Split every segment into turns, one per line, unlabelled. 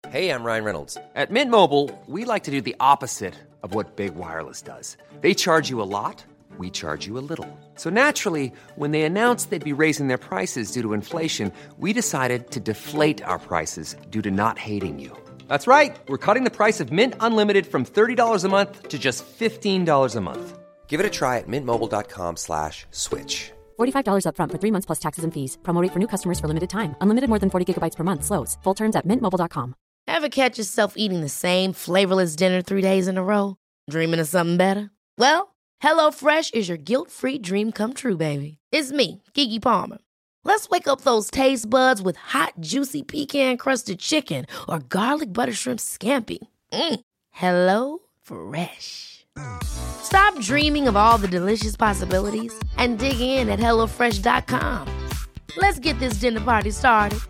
Hey, I'm Ryan Reynolds. At Mint Mobile, we like to do the opposite of what Big Wireless does. They charge you a lot, we charge you a little. So naturally, when they announced they'd be raising their prices due to inflation, we decided to deflate our prices due to not hating you. That's right. We're cutting the price of Mint Unlimited from $30 a month to just $15 a month. Give it a try at mintmobile.com/switch.
$45 up front for 3 months plus taxes and fees. Promo rate for new customers for limited time. Unlimited more than 40 gigabytes per month. Slows full terms at mintmobile.com.
Ever catch yourself eating the same flavorless dinner 3 days in a row? Dreaming of something better? Well, HelloFresh is your guilt-free dream come true, baby. It's me, Keke Palmer. Let's wake up those taste buds with hot, juicy pecan-crusted chicken or garlic butter shrimp scampi. Hello Fresh. Stop dreaming of all the delicious possibilities and dig in at HelloFresh.com. Let's get this dinner party started.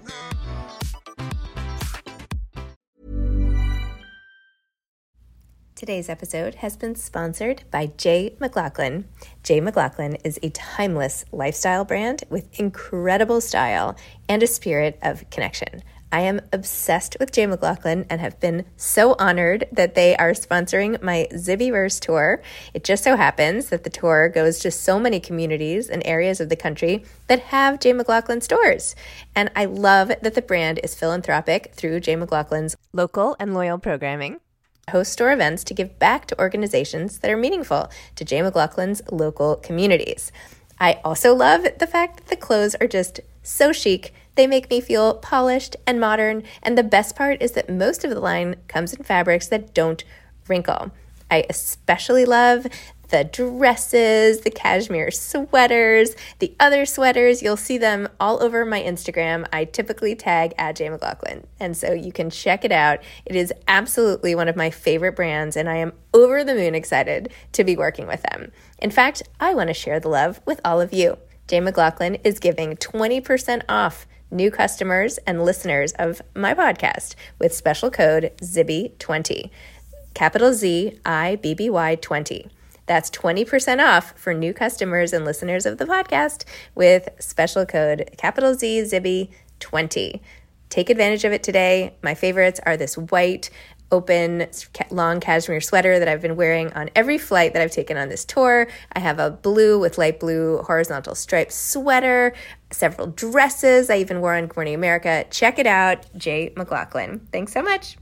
Today's episode has been sponsored by Jay McLaughlin. Jay McLaughlin is a timeless lifestyle brand with incredible style and a spirit of connection. I am obsessed with Jay McLaughlin and have been so honored that they are sponsoring my Zibbyverse tour. It just so happens that the tour goes to so many communities and areas of the country that have Jay McLaughlin stores. And I love that the brand is philanthropic through Jay McLaughlin's local and loyal programming. Host store events to give back to organizations that are meaningful to Jay McLaughlin's local communities. I also love the fact that the clothes are just so chic. They make me feel polished and modern, and the best part is that most of the line comes in fabrics that don't wrinkle. I especially love the dresses, the cashmere sweaters, the other sweaters. You'll see them all over my Instagram. I typically tag at Jay McLaughlin, and so you can check it out. It is absolutely one of my favorite brands, and I am over the moon excited to be working with them. In fact, I want to share the love with all of you. Jay McLaughlin is giving 20% off new customers and listeners of my podcast with special code ZIBBY20, capital ZIBBY 20. That's 20% off for new customers and listeners of the podcast with special code capital Z ZIBBY 20. Take advantage of it today. My favorites are this white, open, long cashmere sweater that I've been wearing on every flight that I've taken on this tour. I have a blue with light blue horizontal striped sweater, several dresses I even wore on Good Morning America. Check it out, Jay McLaughlin. Thanks so much.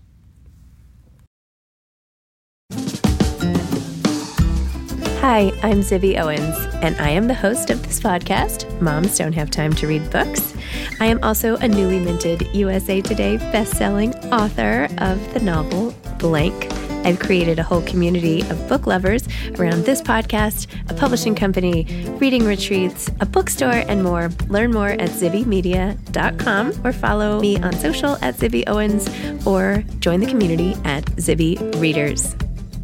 Hi, I'm Zibby Owens, and I am the host of this podcast, Moms Don't Have Time to Read Books. I am also a newly minted USA Today best-selling author of the novel Blank. I've created a whole community of book lovers around this podcast, a publishing company, reading retreats, a bookstore, and more. Learn more at zibbymedia.com or follow me on social at Zibby Owens or join the community at Zibby Readers.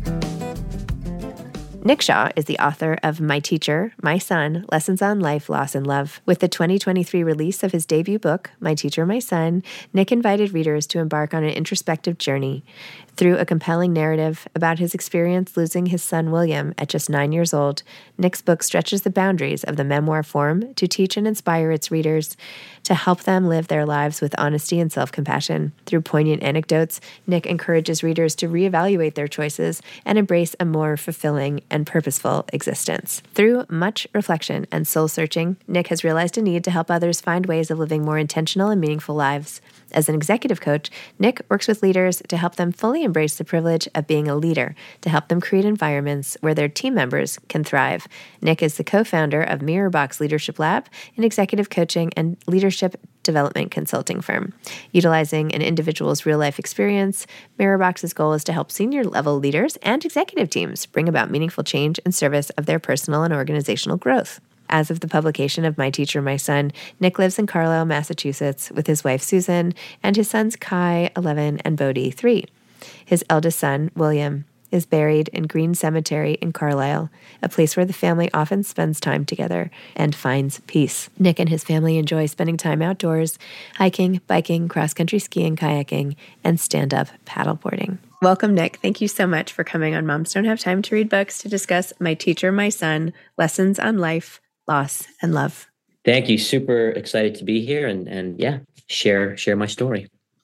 Nick Shaw is the author of My Teacher, My Son, Lessons on Life, Loss, and Love. With the 2023 release of his debut book, My Teacher, My Son, Nick invited readers to embark on an introspective journey through a compelling narrative about his experience losing his son William at just 9 years old. Nick's book stretches the boundaries of the memoir form to teach and inspire its readers to help them live their lives with honesty and self-compassion. Through poignant anecdotes, Nick encourages readers to reevaluate their choices and embrace a more fulfilling and purposeful existence. Through much reflection and soul-searching, Nick has realized a need to help others find ways of living more intentional and meaningful lives. As an executive coach, Nick works with leaders to help them fully embrace the privilege of being a leader, to help them create environments where their team members can thrive. Nick is the co-founder of Mirrorbox Leadership Lab, an executive coaching and leadership development consulting firm. Utilizing an individual's real-life experience, Mirrorbox's goal is to help senior-level leaders and executive teams bring about meaningful change in service of their personal and organizational growth. As of the publication of My Teacher, My Son, Nick lives in Carlisle, Massachusetts, with his wife, Susan, and his sons, Kai, 11, and Bodhi, 3. His eldest son, William, is buried in Green Cemetery in Carlisle, a place where the family often spends time together and finds peace. Nick and his family enjoy spending time outdoors, hiking, biking, cross-country skiing, kayaking, and stand-up paddleboarding. Welcome, Nick. Thank you so much for coming on Moms Don't Have Time to Read Books to discuss My Teacher, My Son, Lessons on Life, Loss, and Love.
Thank you. Super excited to be here and share my story.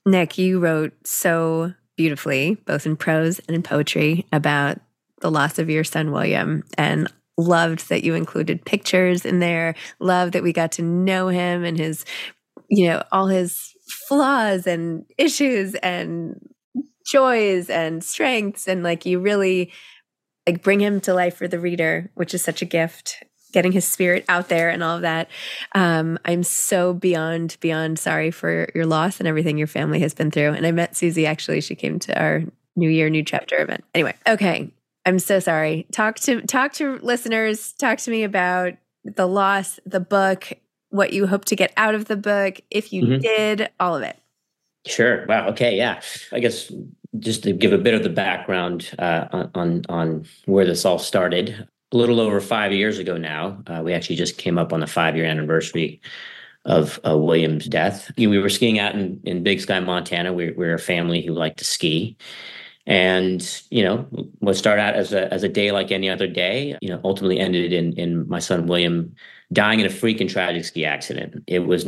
Nick, you wrote so beautifully, both in prose and in poetry, about the loss of your son, William, and loved that you included pictures in there, loved that we got to know him and his, all his flaws and issues and joys and strengths. And like, you really bring him to life for the reader, which is such a gift, getting his spirit out there and all of that. I'm so beyond sorry for your loss and everything your family has been through. And I met Susie, actually. She came to our New Year, New Chapter event. Anyway, okay. I'm so sorry. Talk to listeners. Talk to me about the loss, the book, what you hope to get out of the book, if you did, all of it.
Sure. Wow. Okay. Yeah. I guess just to give a bit of the background on where this all started. A little over 5 years ago now, we actually just came up on the 5-year anniversary of William's death. We were skiing out in Big Sky, Montana. We're a family who like to ski. And, what started out as a day like any other day, ultimately ended in my son William dying in a freaking tragic ski accident. He was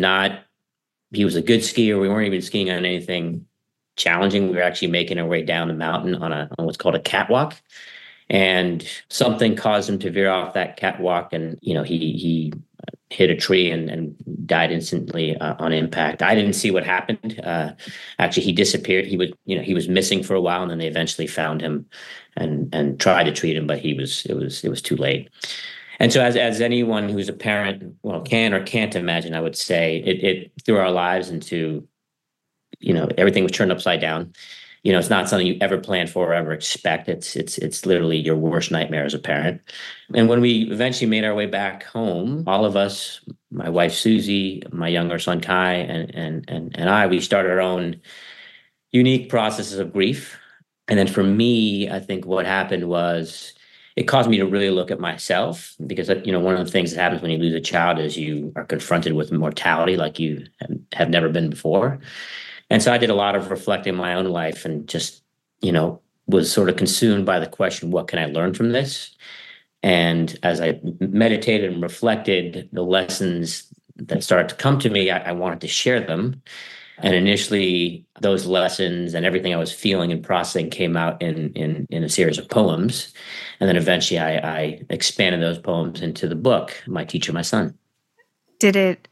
a good skier. We weren't even skiing on anything challenging. We were actually making our way down the mountain on what's called a catwalk. And something caused him to veer off that catwalk, and he hit a tree and died instantly on impact. I didn't see what happened. Actually, he disappeared. He was missing for a while, and then they eventually found him and tried to treat him, but it was too late. And so, as anyone who's a parent, can or can't imagine, I would say it threw our lives into, everything was turned upside down. It's not something you ever plan for or ever expect. It's literally your worst nightmare as a parent. And when we eventually made our way back home, all of us, my wife Susie, my younger son Kai, and I, we started our own unique processes of grief. And then for me, I think what happened was it caused me to really look at myself, because one of the things that happens when you lose a child is you are confronted with mortality like you have never been before. And so I did a lot of reflecting on my own life and just, was sort of consumed by the question, what can I learn from this? And as I meditated and reflected, the lessons that started to come to me, I wanted to share them. And initially, those lessons and everything I was feeling and processing came out in a series of poems. And then eventually I expanded those poems into the book, My Teacher, My Son.
Did it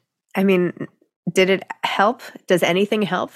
help? Does anything help?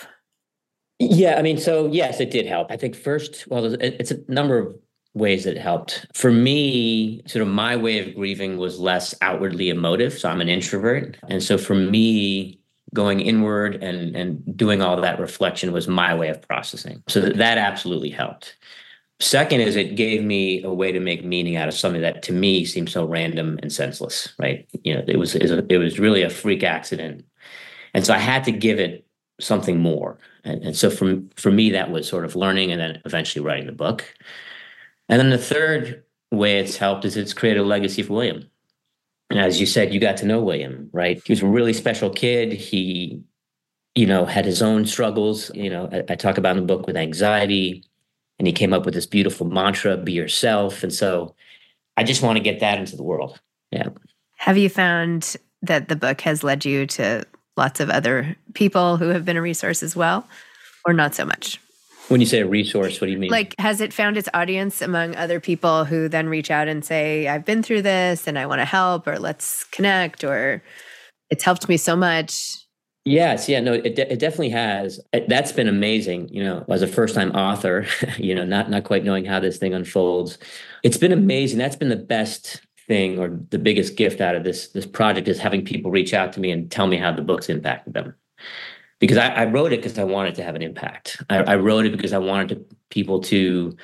Yeah, so yes, it did help. I think first, it's a number of ways that it helped. For me, sort of my way of grieving was less outwardly emotive. So I'm an introvert. And so for me, going inward and doing all that reflection was my way of processing. So that absolutely helped. Second is it gave me a way to make meaning out of something that to me seemed so random and senseless, right? It was really a freak accident. And so I had to give it something more. And so for me, that was sort of learning and then eventually writing the book. And then the third way it's helped is it's created a legacy for William. And as you said, you got to know William, right? He was a really special kid. He, had his own struggles. I talk about in the book with anxiety, and he came up with this beautiful mantra, be yourself. And so I just want to get that into the world. Yeah.
Have you found that the book has led you to lots of other people who have been a resource as well, or not so much?
When you say a resource, what do you mean?
Has it found its audience among other people who then reach out and say, I've been through this and I want to help, or let's connect, or it's helped me so much?
Yes. Yeah, no, it definitely has. That's been amazing. As a first-time author, not quite knowing how this thing unfolds. It's been amazing. That's been the best thing, or the biggest gift out of this project, is having people reach out to me and tell me how the book's impacted them. Because I wrote it because I wanted to have an impact. I wrote it because I wanted people to,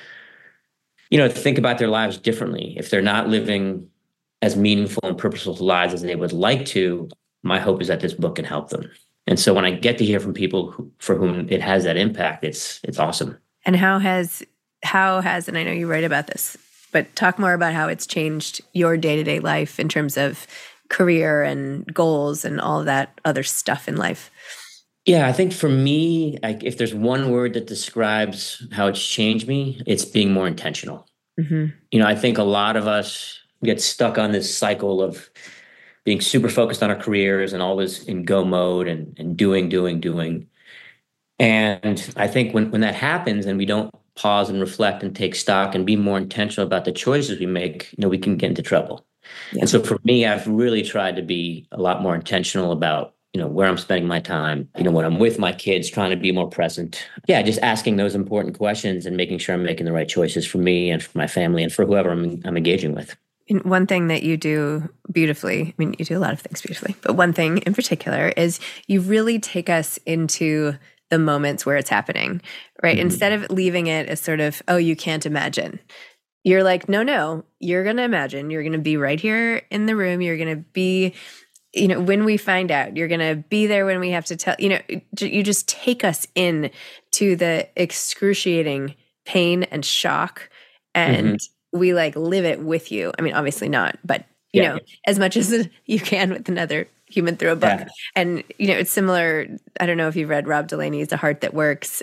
think about their lives differently. If they're not living as meaningful and purposeful lives as they would like to, my hope is that this book can help them. And so when I get to hear from people for whom it has that impact, it's awesome.
And how has, and I know you write about this, but talk more about how it's changed your day-to-day life in terms of career and goals and all of that other stuff in life.
Yeah, I think for me, if there's one word that describes how it's changed me, it's being more intentional. Mm-hmm. I think a lot of us get stuck on this cycle of being super focused on our careers and always in go mode and doing. And I think when that happens and we don't pause and reflect and take stock and be more intentional about the choices we make, we can get into trouble. Yeah. And so for me, I've really tried to be a lot more intentional about, where I'm spending my time, when I'm with my kids, trying to be more present. Yeah, just asking those important questions and making sure I'm making the right choices for me and for my family and for whoever I'm engaging with.
And one thing that you do beautifully, you do a lot of things beautifully, but one thing in particular is you really take us into the moments where it's happening, right? Mm-hmm. Instead of leaving it as sort of, oh, you can't imagine. You're like, no, you're going to imagine. You're going to be right here in the room. You're going to be, when we find out, you're going to be there when we have to tell, you just take us in to the excruciating pain and shock. And we live it with you. Obviously not, but as much as you can with another human through a book. Yeah. And, it's similar. I don't know if you've read Rob Delaney's A Heart That Works.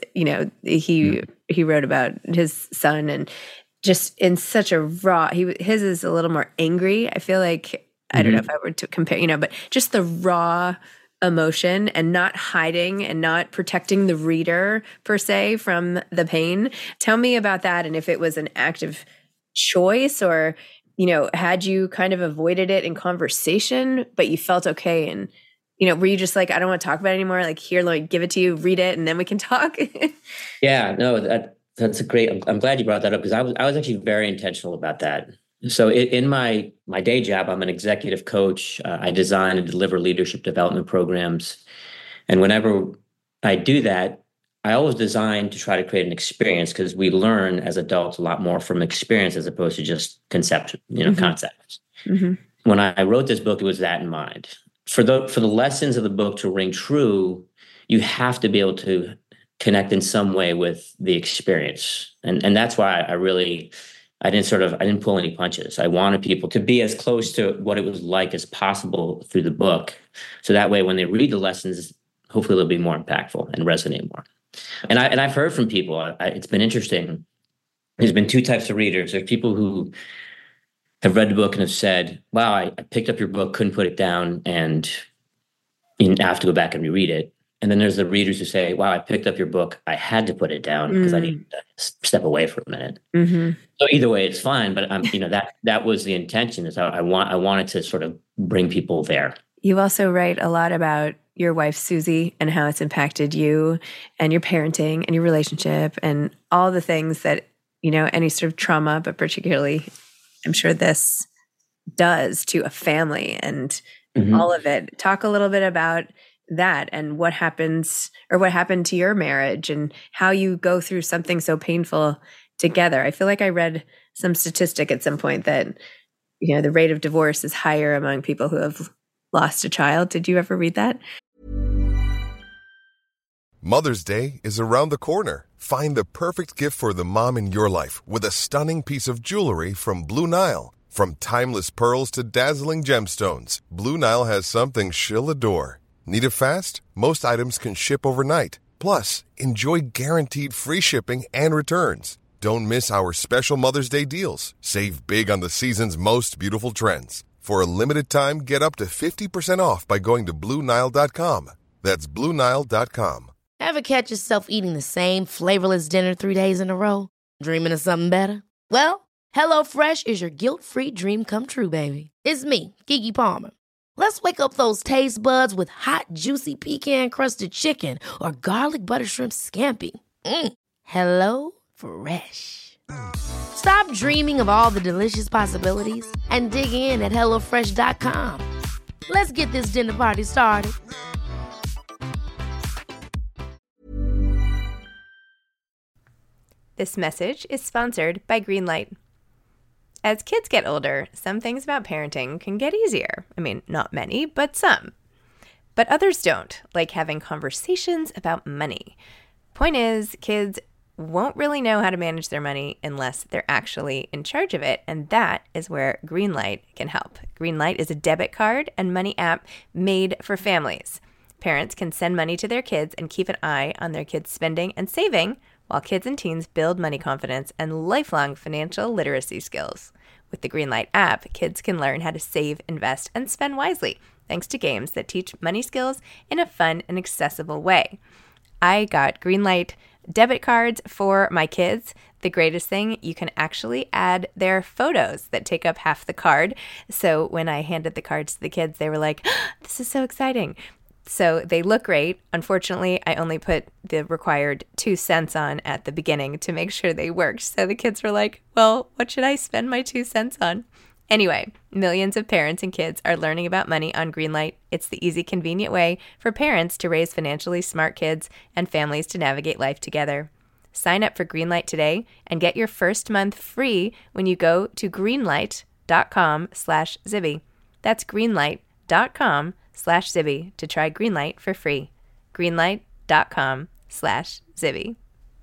He wrote about his son and just in such a raw, his is a little more angry. I feel like, I don't know if I were to compare, but just the raw emotion and not hiding and not protecting the reader per se from the pain. Tell me about that. And if it was an active choice or, had you kind of avoided it in conversation, but you felt okay. And, were you just like, I don't want to talk about it anymore. Here, let me give it to you, read it, and then we can talk.
Yeah, no, that's a great, I'm glad you brought that up because I was actually very intentional about that. So in my day job, I'm an executive coach. I design and deliver leadership development programs. And whenever I do that, I always design to try to create an experience because we learn as adults a lot more from experience as opposed to just concepts. Mm-hmm. When I wrote this book, it was that in mind. For the lessons of the book to ring true, you have to be able to connect in some way with the experience. And that's why I didn't pull any punches. I wanted people to be as close to what it was like as possible through the book. So that way, when they read the lessons, hopefully they'll be more impactful and resonate more. And I've heard from people, it's been interesting. There's been two types of readers. There's people who have read the book and have said, wow, I picked up your book, couldn't put it down, and I have to go back and reread it. And then there's the readers who say, wow, I picked up your book. I had to put it down because I needed to step away for a minute. Mm-hmm. So either way, it's fine. But that was the intention is I wanted to sort of bring people there.
You also write a lot about your wife, Susie, and how it's impacted you and your parenting and your relationship and all the things that, any sort of trauma, but particularly I'm sure this does to a family and all of it. Talk a little bit about that and what happens or what happened to your marriage and how you go through something so painful together. I feel like I read some statistic at some point that, the rate of divorce is higher among people who have lost a child. Did you ever read that?
Mother's Day is around the corner. Find the perfect gift for the mom in your life with a stunning piece of jewelry from Blue Nile. From timeless pearls to dazzling gemstones, Blue Nile has something she'll adore. Need it fast? Most items can ship overnight. Plus, enjoy guaranteed free shipping and returns. Don't miss our special Mother's Day deals. Save big on the season's most beautiful trends. For a limited time, get up to 50% off by going to BlueNile.com. That's BlueNile.com.
Ever catch yourself eating the same flavorless dinner 3 days in a row? Dreaming of something better? Well, HelloFresh is your guilt-free dream come true, baby. It's me, Keke Palmer. Let's wake up those taste buds with hot, juicy pecan-crusted chicken or garlic butter shrimp scampi. Hello Fresh. Stop dreaming of all the delicious possibilities and dig in at HelloFresh.com. Let's get this dinner party started.
This message is sponsored by Greenlight. As kids get older, some things about parenting can get easier. Not many, but some. But others don't, like having conversations about money. Point is, kids won't really know how to manage their money unless they're actually in charge of it, and that is where Greenlight can help. Greenlight is a debit card and money app made for families. Parents can send money to their kids and keep an eye on their kids' spending and saving while kids and teens build money confidence and lifelong financial literacy skills. With the Greenlight app, kids can learn how to save, invest, and spend wisely, thanks to games that teach money skills in a fun and accessible way. I got Greenlight debit cards for my kids. The greatest thing, you can actually add their photos that take up half the card. So when I handed the cards to the kids, they were like, this is so exciting. So they look great. Unfortunately, I only put the required 2 cents on at the beginning to make sure they worked. So the kids were like, well, what should I spend my 2 cents on? Anyway, millions of parents and kids are learning about money on Greenlight. It's the easy, convenient way for parents to raise financially smart kids and families to navigate life together. Sign up for Greenlight today and get your first month free when you go to greenlight.com/Zibby. That's greenlight.com/Zibby to try Greenlight for free. Greenlight.com/Zibby.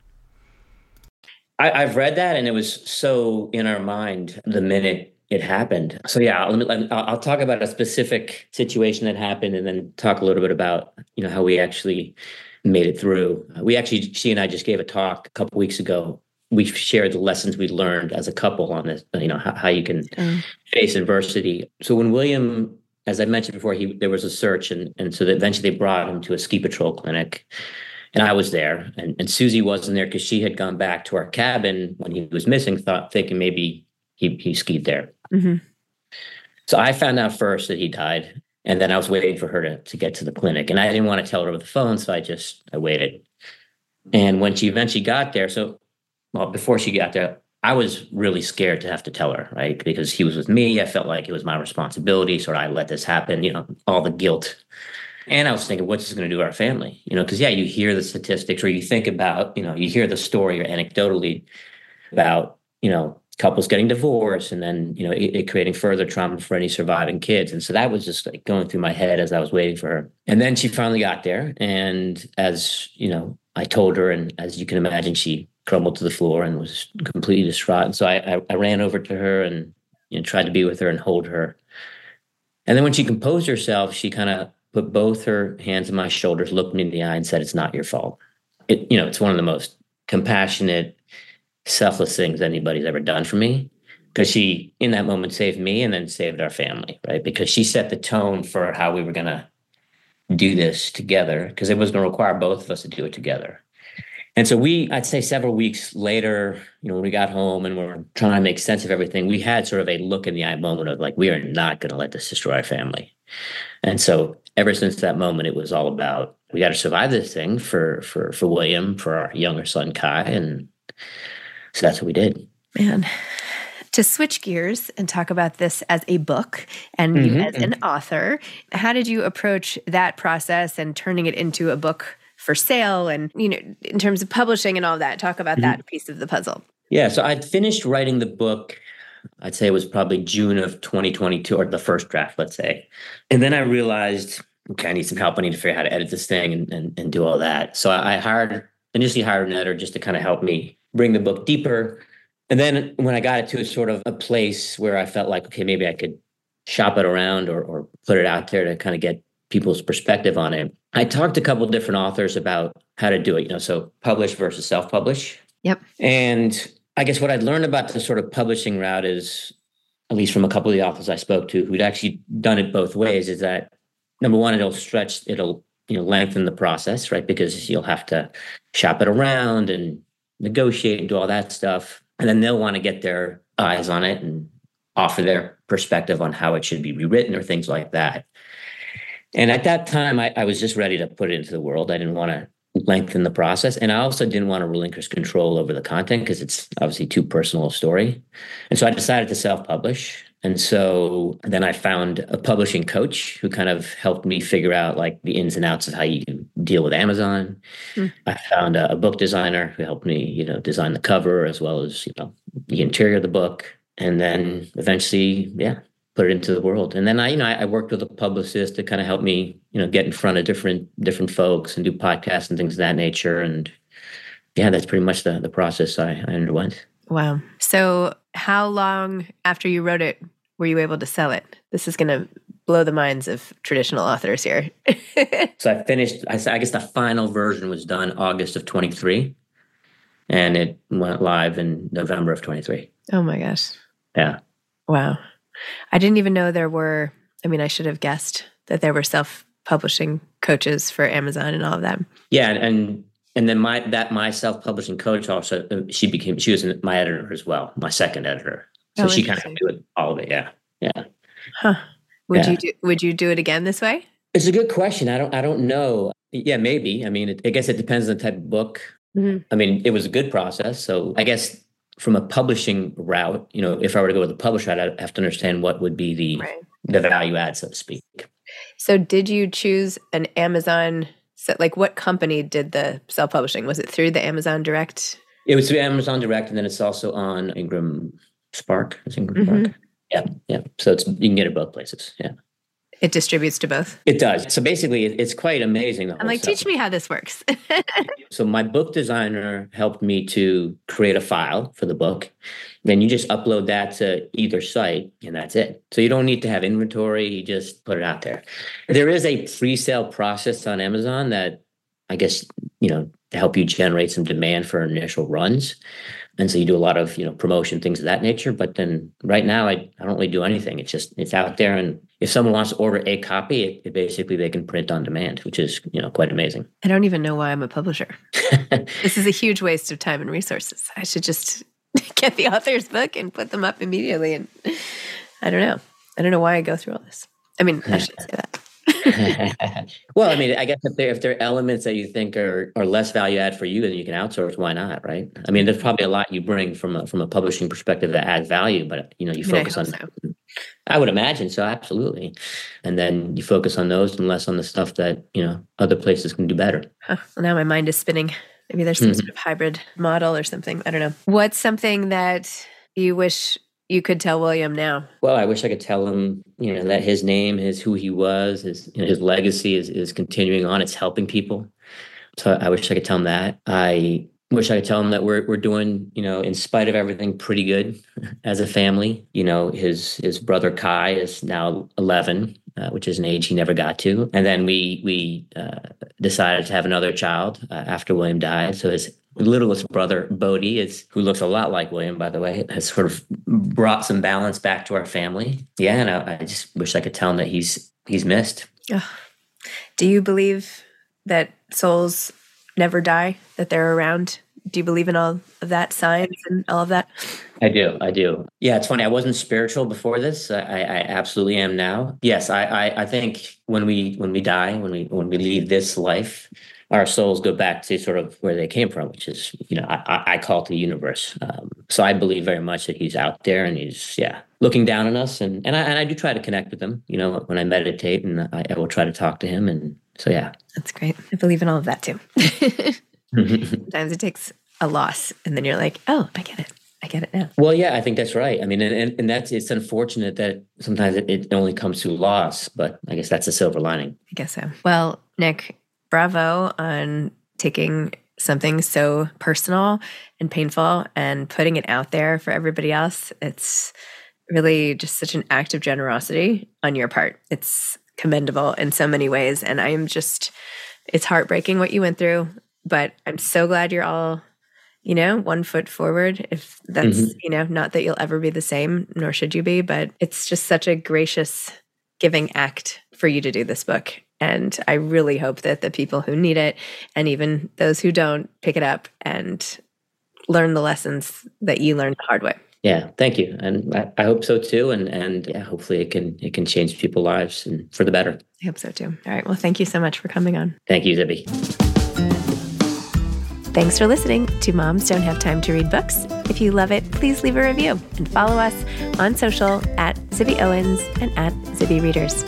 I've read that, and it was so in our mind the minute it happened. So yeah, I'll talk about a specific situation that happened, and then talk a little bit about how we actually made it through. She and I just gave a talk a couple weeks ago. We shared the lessons we learned as a couple on this. How you can face adversity. So when William, as I mentioned before, there was a search, and so eventually they brought him to a ski patrol clinic. And I was there, and Susie wasn't there because she had gone back to our cabin when he was missing, thinking maybe he skied there. Mm-hmm. So I found out first that he died, and then I was waiting for her to get to the clinic. And I didn't want to tell her over the phone, so I waited. And when she eventually got there, before she got there, I was really scared to have to tell her, right? Because he was with me. I felt like it was my responsibility, so I let this happen, all the guilt. And I was thinking, what's this going to do to our family? Because, you hear the statistics, or you think about, you hear the story or anecdotally about, couples getting divorced, and then, it creating further trauma for any surviving kids. And so that was just like going through my head as I was waiting for her. And then she finally got there. And as, I told her, and as you can imagine, she crumbled to the floor and was completely distraught. And so I ran over to her and, tried to be with her and hold her. And then when she composed herself, she kind of put both her hands on my shoulders, looked me in the eye, and said, "It's not your fault." It's one of the most compassionate, selfless things anybody's ever done for me, because she, in that moment, saved me and then saved our family, right? Because she set the tone for how we were going to do this together, because it was going to require both of us to do it together. And so I'd say several weeks later, when we got home and we're trying to make sense of everything, we had sort of a look in the eye moment of like, we are not going to let this destroy our family. And so ever since that moment, it was all about, we got to survive this thing for William, for our younger son, Kai. And so that's what we did.
Man, to switch gears and talk about this as a book and you as an author, how did you approach that process and turning it into a book for sale? And, in terms of publishing and all that, talk about that piece of the puzzle.
Yeah. So I'd finished writing the book. I'd say it was probably June of 2022, or the first draft, let's say. And then I realized, okay, I need some help. I need to figure out how to edit this thing and do all that. So I initially hired an editor just to kind of help me bring the book deeper. And then when I got it to a sort of a place where I felt like, okay, maybe I could shop it around or put it out there to kind of get people's perspective on it, I talked to a couple of different authors about how to do it, so publish versus self-publish.
Yep.
And I guess what I'd learned about the sort of publishing route is, at least from a couple of the authors I spoke to who'd actually done it both ways, is that number one, it'll lengthen the process, right? Because you'll have to shop it around and negotiate and do all that stuff. And then they'll want to get their eyes on it and offer their perspective on how it should be rewritten or things like that. And at that time, I was just ready to put it into the world. I didn't want to lengthen the process. And I also didn't want to relinquish control over the content, because it's obviously too personal a story. And so I decided to self-publish. And so then I found a publishing coach who kind of helped me figure out like the ins and outs of how you deal with Amazon. I found a book designer who helped me, design the cover as well as, the interior of the book. And then eventually, put it into the world. And then I worked with a publicist to kind of help me, get in front of different folks and do podcasts and things of that nature. And that's pretty much the process I underwent.
Wow. So how long after you wrote it were you able to sell it? This is going to blow the minds of traditional authors here.
So I finished, I guess the final version was done August of 23, and it went live in November of 23.
Oh my gosh.
Yeah.
Wow. I didn't even know there were, I should have guessed that there were self-publishing coaches for Amazon and all of that.
Yeah. And then my self-publishing coach also, she was my editor as well, my second editor. So she kind of did all of it. Yeah. Yeah.
Huh. Would you do it again this way?
It's a good question. I don't know. Yeah, maybe. I mean, I guess it depends on the type of book. Mm-hmm. I mean, it was a good process. So I guess from a publishing route, if I were to go with a publisher, I'd have to understand what would be the value add, so to speak.
So did you choose an Amazon, what company did the self-publishing? Was it through the Amazon Direct?
It was through Amazon Direct, and then it's also on Ingram Spark. It's Ingram Spark. Yeah. So you can get it both places. Yeah.
It distributes to both?
It does. So basically, it's quite amazing.
I'm like, teach me how this works.
So my book designer helped me to create a file for the book. Then you just upload that to either site, and that's it. So you don't need to have inventory. You just put it out there. There is a pre-sale process on Amazon that, I guess, to help you generate some demand for initial runs. And so you do a lot of, promotion, things of that nature. But then right now, I don't really do anything. It's out there. And if someone wants to order a copy, it basically they can print on demand, which is, quite amazing.
I don't even know why I'm a publisher. This is a huge waste of time and resources. I should just get the author's book and put them up immediately. And I don't know. I don't know why I go through all this. I mean, I shouldn't say that.
Well, I mean, I guess if there are elements that you think are less value add for you, then you can outsource. Why not, right? I mean, there's probably a lot you bring from a publishing perspective that adds value, but you focus on. So. I would imagine so, absolutely. And then you focus on those and less on the stuff that other places can do better.
Huh. Well, now my mind is spinning. Maybe there's some sort of hybrid model or something. I don't know. What's something that you wish you could tell William now?
Well, I wish I could tell him, that his name, who he was, his legacy is continuing on. It's helping people. So I wish I could tell him that. I wish I could tell him that we're doing, in spite of everything, pretty good as a family. His brother Kai is now 11, which is an age he never got to. And then we decided to have another child after William died. So his littlest brother, Bodhi, who looks a lot like William, by the way, has sort of brought some balance back to our family. Yeah, and I just wish I could tell him that he's missed.
Oh. Do you believe that souls never die, that they're around? Do you believe in all of that science and all of that?
I do. Yeah, it's funny. I wasn't spiritual before this. I absolutely am now. Yes, I think when we die, when we leave this life, our souls go back to sort of where they came from, which is, I call it the universe. So I believe very much that he's out there and he's, looking down on us. And I do try to connect with him, when I meditate, and I will try to talk to him. And so, yeah. That's
great. I believe in all of that too. Sometimes it takes a loss and then you're like, oh, I get it now.
Well, yeah, I think that's right. I mean, and it's unfortunate that sometimes it only comes through loss, but I guess that's a silver lining.
I guess so. Well, Nick, bravo on taking something so personal and painful and putting it out there for everybody else. It's really just such an act of generosity on your part. It's commendable in so many ways. And it's heartbreaking what you went through, but I'm so glad you're all, 1 foot forward. If that's, not that you'll ever be the same, nor should you be, but it's just such a gracious giving act for you to do this book. And I really hope that the people who need it, and even those who don't, pick it up and learn the lessons that you learned the hard way.
Yeah, thank you. And I hope so too. And hopefully it can change people's lives and for the better.
I hope so too. All right. Well, thank you so much for coming on.
Thank you, Zibby.
Thanks for listening to Moms Don't Have Time to Read Books. If you love it, please leave a review and follow us on social at Zibby Owens and at Zibby Readers.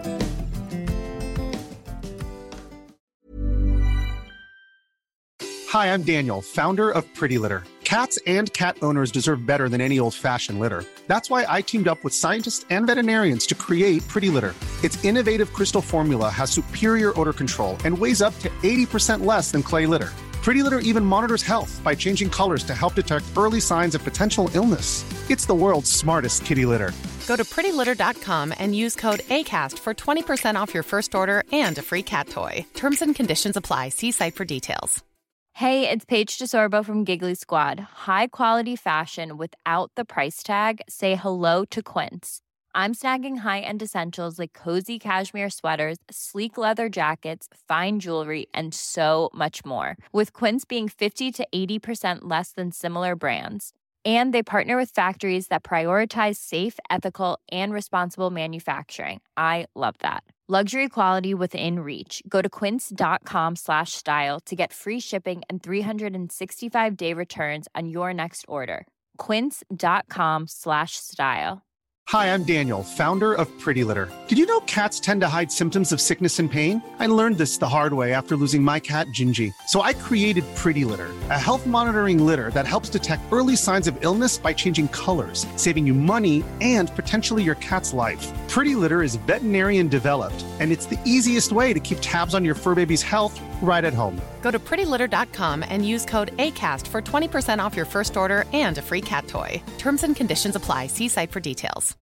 Hi, I'm Daniel, founder of Pretty Litter. Cats and cat owners deserve better than any old-fashioned litter. That's why I teamed up with scientists and veterinarians to create Pretty Litter. Its innovative crystal formula has superior odor control and weighs up to 80% less than clay litter. Pretty Litter even monitors health by changing colors to help detect early signs of potential illness. It's the world's smartest kitty litter.
Go to prettylitter.com and use code ACAST for 20% off your first order and a free cat toy. Terms and conditions apply. See site for details.
Hey, it's Paige DeSorbo from Giggly Squad. High quality fashion without the price tag. Say hello to Quince. I'm snagging high-end essentials like cozy cashmere sweaters, sleek leather jackets, fine jewelry, and so much more. With Quince being 50 to 80% less than similar brands. And they partner with factories that prioritize safe, ethical, and responsible manufacturing. I love that. Luxury quality within reach. Go to quince.com/style to get free shipping and 365-day returns on your next order. Quince.com/style.
Hi, I'm Daniel, founder of Pretty Litter. Did you know cats tend to hide symptoms of sickness and pain? I learned this the hard way after losing my cat, Gingy. So I created Pretty Litter, a health monitoring litter that helps detect early signs of illness by changing colors, saving you money and potentially your cat's life. Pretty Litter is veterinarian developed, and it's the easiest way to keep tabs on your fur baby's health right at home.
Go to prettylitter.com and use code ACAST for 20% off your first order and a free cat toy. Terms and conditions apply. See site for details.